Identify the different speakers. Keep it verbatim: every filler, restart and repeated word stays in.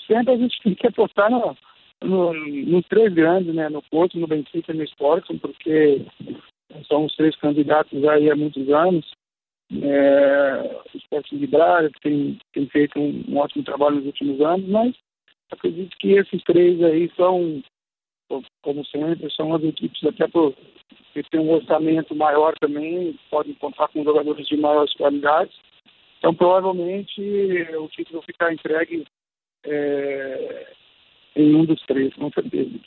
Speaker 1: sempre a gente tem que apostar no, no, nos três grandes, né? No Porto, no Benfica e no Sporting, porque são os três candidatos aí há muitos anos. É, o Sporting de Braga, que tem, tem feito um, um ótimo trabalho nos últimos anos, mas acredito que esses três aí são, como sempre, são as equipes até por ter um orçamento maior também, podem contar com jogadores de maiores qualidades. Então, provavelmente, o título ficar entregue é, em um dos três, com certeza.